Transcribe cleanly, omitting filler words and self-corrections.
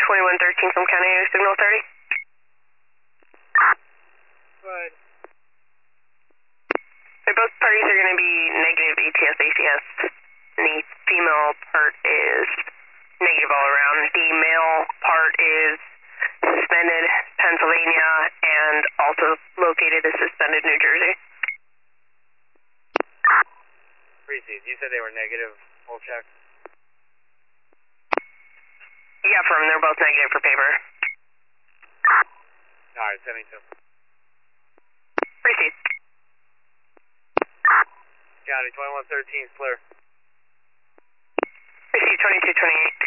2113 from County Signal Authority. Good. Both parties are going to be negative ATS, ACS. And the female part is negative all around. The male part is suspended Pennsylvania and also located as suspended New Jersey. Reese's, you said they were negative, full check? Yeah, they're both negative for paper. Alright, 72. Proceed. County 2113 is clear. Proceed 2228.